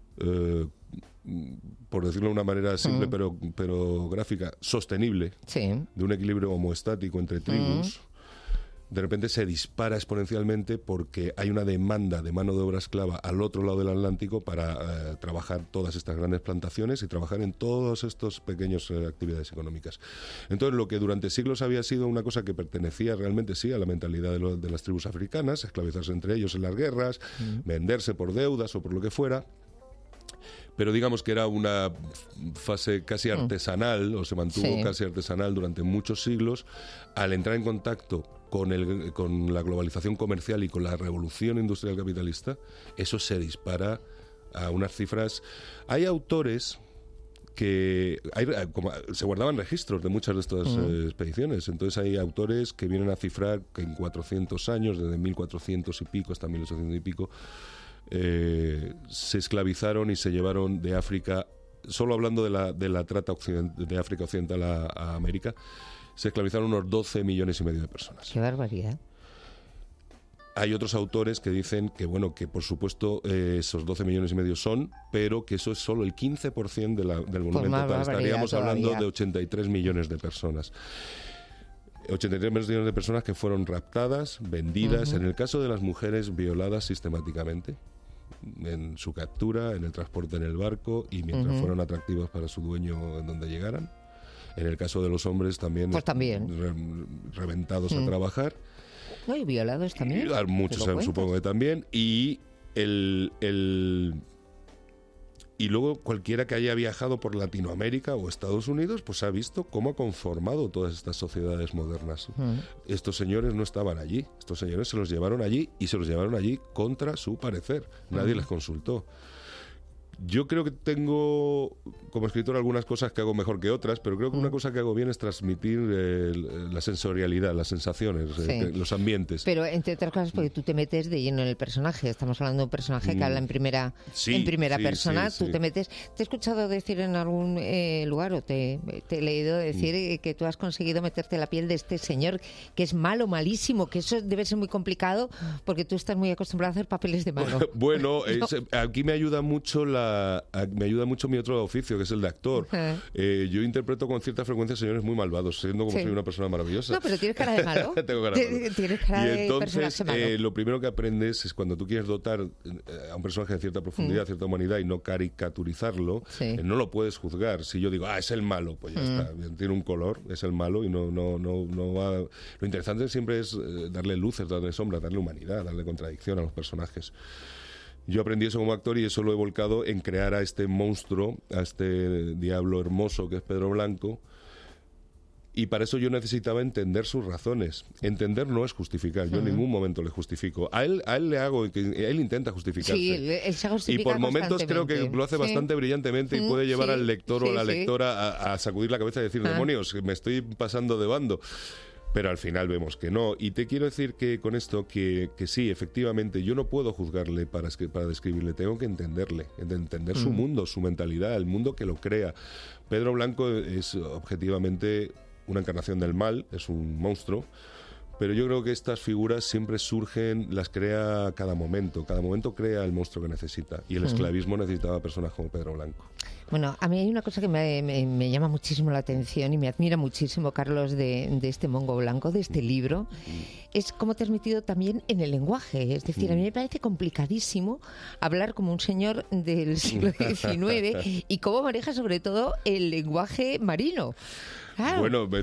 por decirlo de una manera simple pero gráfica, sostenible, de un equilibrio homoestático entre tribus. De repente se dispara exponencialmente porque hay una demanda de mano de obra esclava al otro lado del Atlántico para trabajar todas estas grandes plantaciones y trabajar en todas estas pequeñas actividades económicas. Entonces, lo que durante siglos había sido una cosa que pertenecía realmente sí a la mentalidad de las tribus africanas, esclavizarse entre ellos en las guerras, venderse por deudas o por lo que fuera, pero digamos que era una fase casi artesanal, o se mantuvo casi artesanal durante muchos siglos. Al entrar en contacto con la globalización comercial y con la revolución industrial capitalista, eso se dispara a unas cifras. Hay autores que se guardaban registros de muchas de estas expediciones. Entonces hay autores que vienen a cifrar que en 400 años, desde 1400 y pico hasta 1800 y pico, se esclavizaron y se llevaron de África, solo hablando de la trata de África Occidental a América, se esclavizaron unos 12 millones y medio de personas. ¡Qué barbaridad! Hay otros autores que dicen que, bueno, que por supuesto esos 12 millones y medio son, pero que eso es solo el 15% del volumen total. Estaríamos hablando de 83 millones de personas. 83 millones de personas que fueron raptadas, vendidas, en el caso de las mujeres, violadas sistemáticamente, en su captura, en el transporte en el barco y mientras fueron atractivas para su dueño en donde llegaran. En el caso de los hombres también, pues también. Reventados a trabajar. No, y violados también. Muchos supongo que también. Y y luego cualquiera que haya viajado por Latinoamérica o Estados Unidos, pues ha visto cómo ha conformado todas estas sociedades modernas. Estos señores no estaban allí. Estos señores se los llevaron allí y se los llevaron allí contra su parecer. Nadie les consultó. Yo creo que tengo, como escritor, algunas cosas que hago mejor que otras, pero creo que una cosa que hago bien es transmitir la sensorialidad, las sensaciones, los ambientes. Pero entre otras cosas porque tú te metes de lleno en el personaje. Estamos hablando de un personaje que habla en primera persona. Tú te metes. Te he escuchado decir en algún lugar, o te he leído decir que tú has conseguido meterte en la piel de este señor que es malo, malísimo, que eso debe ser muy complicado porque tú estás muy acostumbrado a hacer papeles de malo. Bueno, aquí me ayuda mucho mi otro oficio, que es el de actor. Yo interpreto con cierta frecuencia señores muy malvados, siendo como soy una persona maravillosa. No, pero tienes cara de malo. Tengo cara de malo. Tienes cara de entonces, malo. Lo primero que aprendes es cuando tú quieres dotar a un personaje de cierta profundidad, cierta humanidad y no caricaturizarlo, no lo puedes juzgar. Si yo digo, es el malo, pues ya está. Tiene un color, es el malo y no va... Lo interesante siempre es darle luces, darle sombras, darle humanidad, darle contradicción a los personajes. Yo aprendí eso como actor y eso lo he volcado en crear a este monstruo, a este diablo hermoso que es Pedro Blanco. Y para eso yo necesitaba entender sus razones. Entender no es justificar. Yo en ningún momento le justifico. A él le hago, él intenta justificarse. Sí, él se justifica y por momentos creo que lo hace bastante brillantemente y puede llevar al lector o la lectora a sacudir la cabeza y decir, demonios, me estoy pasando de bando. Pero al final vemos que no. Y te quiero decir que con esto que sí, efectivamente, yo no puedo juzgarle para describirle, tengo que entenderle, entender su mundo, su mentalidad, el mundo que lo crea. Pedro Blanco es objetivamente una encarnación del mal, es un monstruo, pero yo creo que estas figuras siempre surgen, las crea cada momento crea el monstruo que necesita, y el esclavismo necesitaba personas como Pedro Blanco. Bueno, a mí hay una cosa que me llama muchísimo la atención y me admira muchísimo, Carlos, de este Mongo Blanco, de este libro, es cómo te has metido también en el lenguaje. Es decir, a mí me parece complicadísimo hablar como un señor del siglo XIX y cómo maneja sobre todo el lenguaje marino. Claro. Bueno, me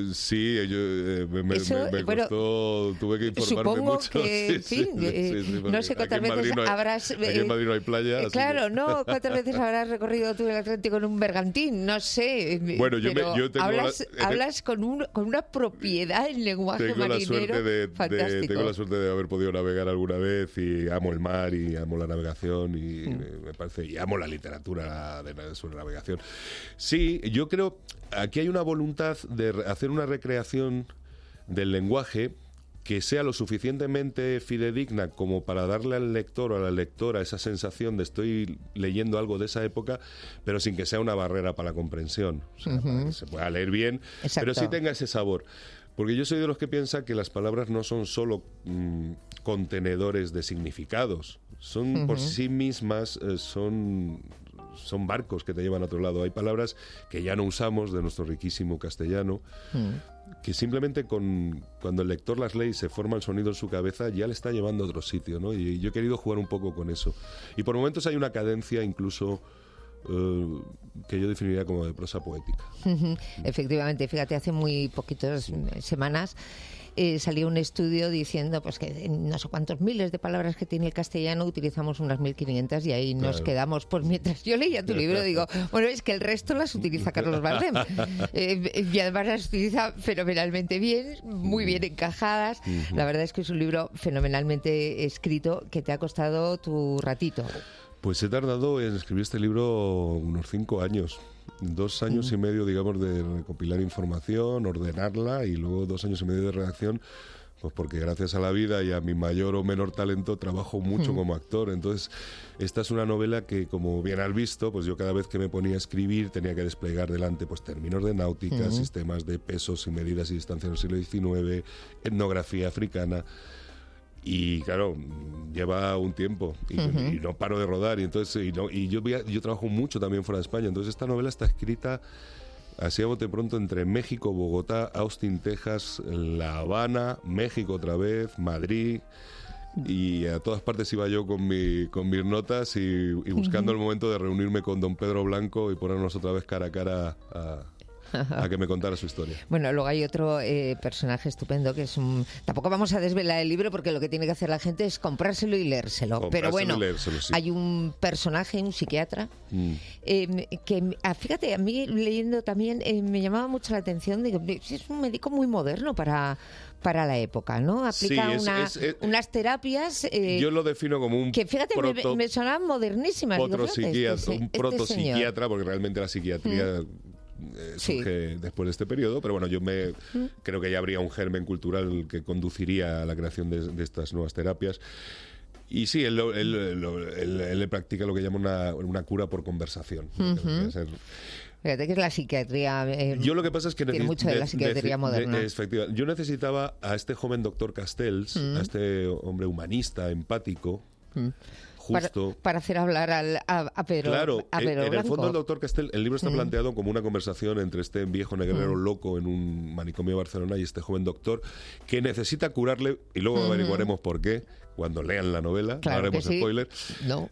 costó, tuve que informarme mucho. Que, no sé cuántas veces habrás... Aquí en Madrid no hay playa. Claro, no, cuántas veces habrás recorrido tú el Atlántico en un bergantín, no sé. Bueno, yo tengo hablas con una propiedad en lenguaje marinero fantástico. Tengo la suerte de haber podido navegar alguna vez y amo el mar y amo la navegación y me parece, y amo la literatura sobre navegación. Sí, yo creo, aquí hay una voluntad de hacer una recreación del lenguaje que sea lo suficientemente fidedigna como para darle al lector o a la lectora esa sensación de estoy leyendo algo de esa época, pero sin que sea una barrera para la comprensión. O sea, para que se pueda leer bien, pero sí tenga ese sabor. Porque yo soy de los que piensa que las palabras no son solo contenedores de significados, son por sí mismas, son barcos que te llevan a otro lado. Hay palabras que ya no usamos de nuestro riquísimo castellano, que simplemente cuando el lector las lee y se forma el sonido en su cabeza, ya le está llevando a otro sitio, ¿no? Y yo he querido jugar un poco con eso. Y por momentos hay una cadencia incluso que yo definiría como de prosa poética. Efectivamente, fíjate, hace muy poquitas semanas salió un estudio diciendo pues que en no sé cuántos miles de palabras que tiene el castellano utilizamos unas 1500 y ahí nos quedamos. Pues mientras yo leía tu libro digo, bueno, es que el resto las utiliza Carlos Bardem y además las utiliza fenomenalmente bien, muy bien encajadas. La verdad es que es un libro fenomenalmente escrito que te ha costado tu ratito. Pues he tardado en escribir este libro unos 5 años. 2 años y medio, digamos, de recopilar información, ordenarla, y luego 2 años y medio de redacción, pues porque gracias a la vida y a mi mayor o menor talento trabajo mucho como actor. Entonces, esta es una novela que, como bien has visto, pues yo cada vez que me ponía a escribir tenía que desplegar delante pues términos de náutica, sistemas de pesos y medidas y distancias del siglo XIX, etnografía africana. Y claro, lleva un tiempo y no paro de rodar, y entonces yo trabajo mucho también fuera de España. Entonces esta novela está escrita así a bote pronto entre México, Bogotá, Austin, Texas, La Habana, México otra vez, Madrid, y a todas partes iba yo con mis notas y buscando el momento de reunirme con don Pedro Blanco y ponernos otra vez cara a cara a que me contara su historia. Bueno, luego hay otro personaje estupendo que es un... Tampoco vamos a desvelar el libro porque lo que tiene que hacer la gente es comprárselo y leérselo. Pero bueno, sí. Hay un personaje, un psiquiatra, que, fíjate, a mí leyendo también me llamaba mucho la atención de que es un médico muy moderno para la época, ¿no? Aplica unas terapias... yo lo defino como un... Que fíjate, me sonaban modernísimas. Un protopsiquiatra, porque realmente la psiquiatría... surge después de este periodo, pero bueno, yo creo que ya habría un germen cultural que conduciría a la creación de estas nuevas terapias. Y sí, él le practica lo que llama una cura por conversación. Fíjate que es la psiquiatría. Yo lo que pasa es que tiene mucho de la psiquiatría moderna. Efectivamente. Yo necesitaba a este joven doctor Castells, a este hombre humanista, empático, justo. Para hacer hablar a Pedro. Claro, a Pedro en el fondo el doctor Castell, el libro está Mm. planteado como una conversación entre este viejo negrero loco en un manicomio de Barcelona y este joven doctor que necesita curarle, y luego averiguaremos por qué, cuando lean la novela, Claro no haremos que sí. spoiler. No.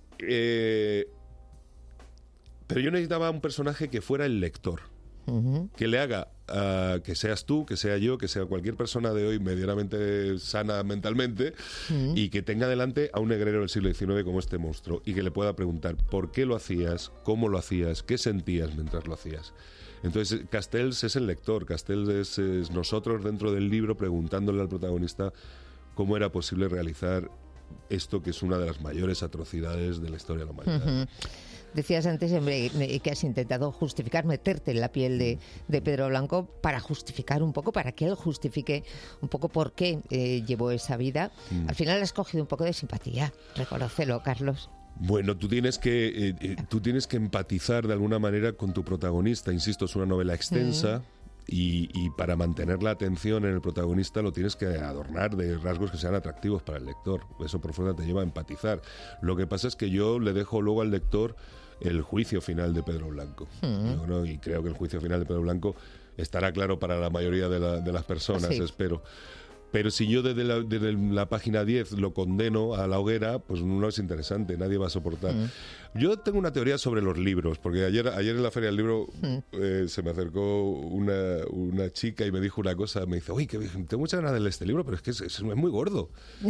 Pero yo necesitaba un personaje que fuera el lector, que le haga, que seas tú, que sea yo, que sea cualquier persona de hoy medianamente sana mentalmente, y que tenga delante a un negrero del siglo XIX como este monstruo, y que le pueda preguntar por qué lo hacías, cómo lo hacías, qué sentías mientras lo hacías. Entonces Castells es el lector, Castells es nosotros dentro del libro preguntándole al protagonista cómo era posible realizar esto, que es una de las mayores atrocidades de la historia de la humanidad. Decías antes, hombre, que has intentado justificar, meterte en la piel de Pedro Blanco para justificar un poco, para que él justifique un poco por qué llevó esa vida. Al final has cogido un poco de simpatía, reconócelo, Carlos. Bueno, tú tienes que empatizar de alguna manera con tu protagonista. Insisto, es una novela extensa. Y para mantener la atención en el protagonista lo tienes que adornar de rasgos que sean atractivos para el lector. Eso por fuerza te lleva a empatizar. Lo que pasa es que yo le dejo luego al lector el juicio final de Pedro Blanco. Y creo que el juicio final de Pedro Blanco estará claro para la mayoría de las personas, espero. Pero si yo desde la página 10 lo condeno a la hoguera, pues no es interesante, nadie va a soportar. Yo tengo una teoría sobre los libros, porque ayer en la Feria del Libro se me acercó una chica y me dijo una cosa, me dice, oye, que tengo muchas ganas de leer este libro, pero es que es muy gordo.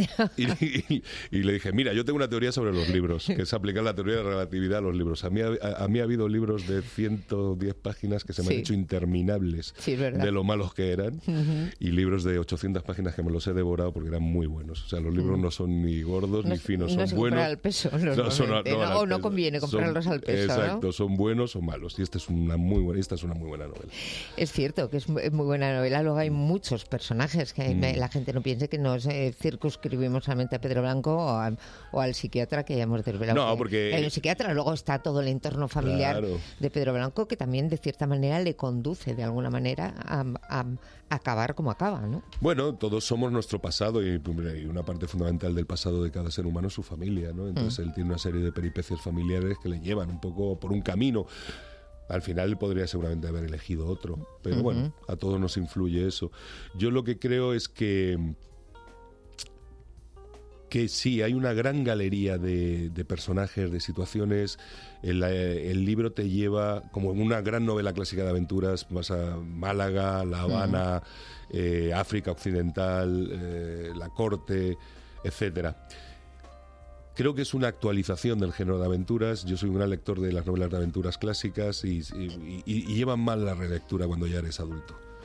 y le dije, mira, yo tengo una teoría sobre los libros, que es aplicar la teoría de la relatividad a los libros. A mí ha habido libros de 110 páginas que se me han hecho interminables de lo malos que eran, y libros de 800 páginas que me los he devorado porque eran muy buenos. O sea, los libros no son ni gordos ni finos, son buenos. Al peso, no conviene comprarlos al peso. Exacto, ¿no? Son buenos o malos. Y esta es una muy buena novela. Es cierto que es muy buena novela. Luego hay muchos personajes que la gente no piense que nos circunscribimos solamente a Pedro Blanco o al psiquiatra que ya hemos desvelado. No, porque el psiquiatra, luego está todo el entorno familiar de Pedro Blanco, que también de cierta manera le conduce de alguna manera a acabar como acaba, ¿no? Bueno, todos somos nuestro pasado, y una parte fundamental del pasado de cada ser humano es su familia, ¿no? Entonces él tiene una serie de peripecias familiares que le llevan un poco por un camino. Al final podría seguramente haber elegido otro, pero bueno, a todos nos influye eso. Yo lo que creo es que sí, hay una gran galería de personajes, de situaciones. El libro te lleva, como una gran novela clásica de aventuras, vas a Málaga, La Habana, África Occidental, la corte, etcétera. Creo que es una actualización del género de aventuras. Yo soy un gran lector de las novelas de aventuras clásicas y llevan mal la relectura cuando ya eres adulto.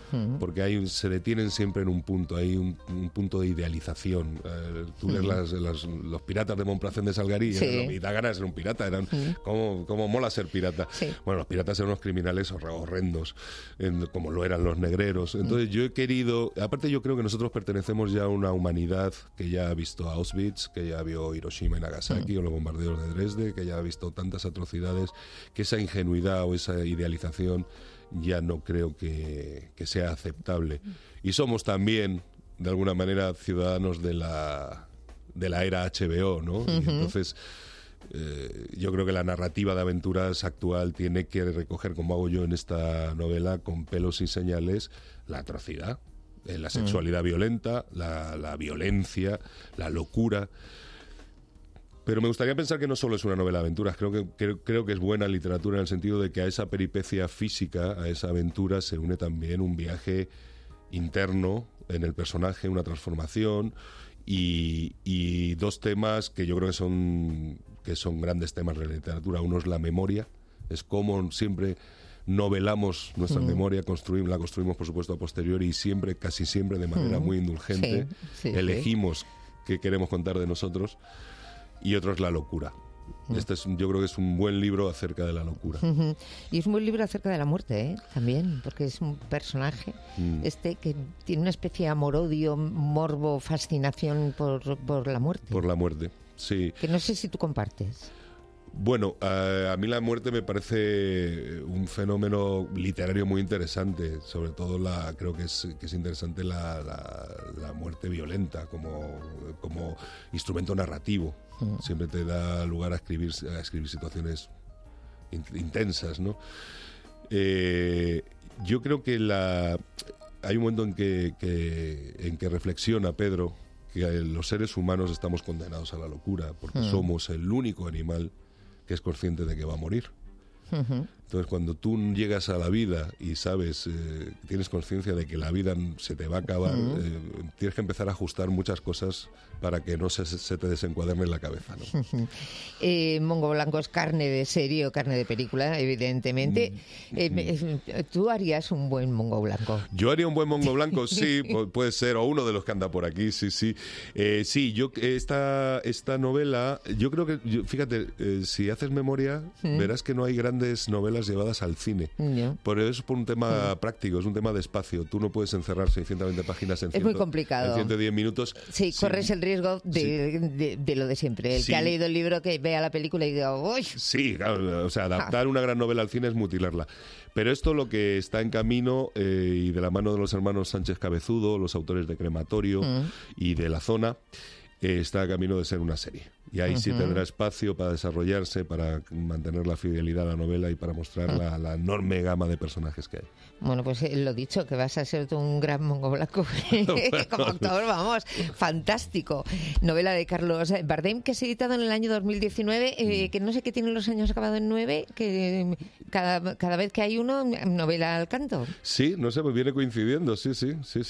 porque se detienen siempre en un punto, hay un punto de idealización. Tú ves los piratas de Montplacén de Salgarí y da ganas de ser un pirata, ¿cómo mola ser pirata? Sí. Bueno, los piratas eran unos criminales horrendos, como lo eran los negreros. Entonces yo he querido, aparte yo creo que nosotros pertenecemos ya a una humanidad que ya ha visto Auschwitz, que ya vio Hiroshima y Nagasaki o los bombardeos de Dresde, que ya ha visto tantas atrocidades, que esa ingenuidad o esa idealización ya no creo que sea aceptable. Y somos también, de alguna manera, ciudadanos de la era HBO, ¿no? Y entonces yo creo que la narrativa de aventuras actual tiene que recoger, como hago yo en esta novela, con pelos y señales, la atrocidad, la sexualidad violenta, la violencia, la locura. Pero me gustaría pensar que no solo es una novela de aventuras, creo que es buena literatura en el sentido de que a esa peripecia física, a esa aventura, se une también un viaje interno en el personaje, una transformación y dos temas que yo creo que son grandes temas de la literatura. Uno es la memoria, es cómo siempre novelamos nuestra memoria, la construimos por supuesto a posteriori y casi siempre de manera muy indulgente, elegimos qué queremos contar de nosotros. Y otro es la locura. Yo creo que es un buen libro acerca de la locura. Y es un buen libro acerca de la muerte, también, porque es un personaje que tiene una especie de amor-odio, morbo, fascinación por la muerte. Por la muerte, sí. Que no sé si tú compartes. Bueno, a mí la muerte me parece un fenómeno literario muy interesante, sobre todo creo que es interesante la muerte violenta como instrumento narrativo. Siempre te da lugar a escribir situaciones intensas, ¿no? Yo creo que hay un momento en que reflexiona Pedro que los seres humanos estamos condenados a la locura porque somos el único animal que es consciente de que va a morir. Entonces, cuando tú llegas a la vida y sabes, tienes conciencia de que la vida se te va a acabar, tienes que empezar a ajustar muchas cosas para que no se te desencuaderne en la cabeza, ¿no? Mongo Blanco es carne de serie o carne de película, evidentemente. ¿Tú harías un buen Mongo Blanco? Yo haría un buen Mongo Blanco, sí, puede ser, o uno de los que anda por aquí, sí. Sí, yo esta novela, yo creo que, fíjate, si haces memoria, verás que no hay grandes novelas llevadas al cine. Por eso es por un tema práctico, es un tema de espacio. Tú no puedes encerrar 620 páginas en, es muy complicado. En 110 minutos. Sí, corres el riesgo de lo de siempre. El que ha leído el libro, que vea la película y diga, ¡uy! Sí, claro, o sea, adaptar una gran novela al cine es mutilarla. Pero esto lo que está en camino, y de la mano de los hermanos Sánchez Cabezudo, los autores de Crematorio y de La Zona, está a camino de ser una serie. Y ahí sí tendrá espacio para desarrollarse, para mantener la fidelidad a la novela y para mostrar la enorme gama de personajes que hay. Bueno, pues lo dicho, que vas a ser tú un gran Mongo Blanco como actor, vamos, fantástico. Novela de Carlos Bardem, que se ha editado en el año 2019, que no sé qué tienen los años acabados en 9, que cada vez que hay uno, novela al canto. Sí, no sé, pues viene coincidiendo, sí.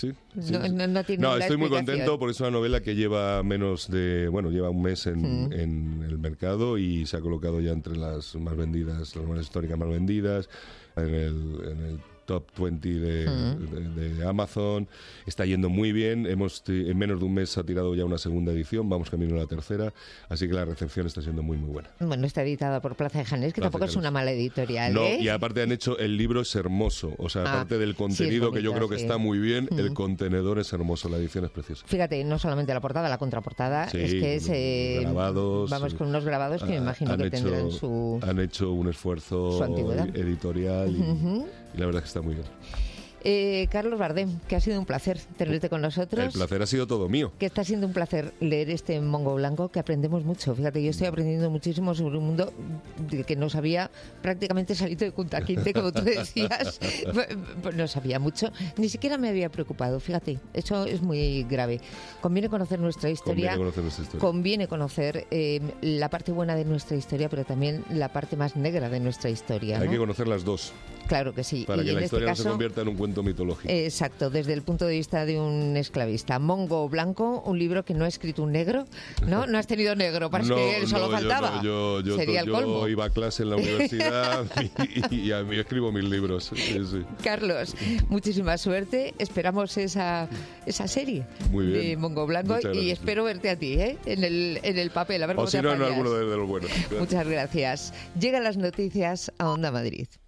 No, estoy muy contento porque es una novela que lleva lleva un mes en el mercado y se ha colocado ya entre las más vendidas, las novelas históricas más vendidas, en el top 20 de Amazon. Está yendo muy bien. En menos de un mes ha tirado ya una segunda edición, vamos camino a la tercera, así que la recepción está siendo muy buena. Bueno, está editada por Plaza de Janés, que tampoco es una mala editorial. No, y aparte el libro es hermoso, o sea, aparte del contenido, bonito, que yo creo que está muy bien, el contenedor es hermoso, la edición es preciosa. Fíjate, no solamente la portada, la contraportada, es que es grabados, vamos con unos grabados que me imagino que tendrán han hecho un esfuerzo editorial y la verdad es que está muy bien. Carlos Bardem, que ha sido un placer tenerte con nosotros. El placer ha sido todo mío. Que está siendo un placer leer este Mongo Blanco, que aprendemos mucho. Fíjate, yo estoy aprendiendo muchísimo sobre un mundo del que no sabía prácticamente salido de Kunta Kinte, como tú decías. No sabía mucho, ni siquiera me había preocupado. Fíjate, eso es muy grave. Conviene conocer nuestra historia. Conviene conocer la parte buena de nuestra historia, pero también la parte más negra de nuestra historia, ¿no? Hay que conocer las dos. Claro que sí. Para que la historia no se convierta en un cuento punto mitológico. Exacto, desde el punto de vista de un esclavista. Mongo Blanco, un libro que no ha escrito un negro, ¿no? No has tenido negro, para que solo faltaba. Sería el colmo. Yo iba a clase en la universidad y a mí escribo mis libros. Sí. Carlos, muchísima suerte. Esperamos esa serie de Mongo Blanco y espero verte a ti, en el papel, a ver cómo te apañas. O si no, en alguno de los buenos. Muchas gracias. Llegan las noticias a Onda Madrid.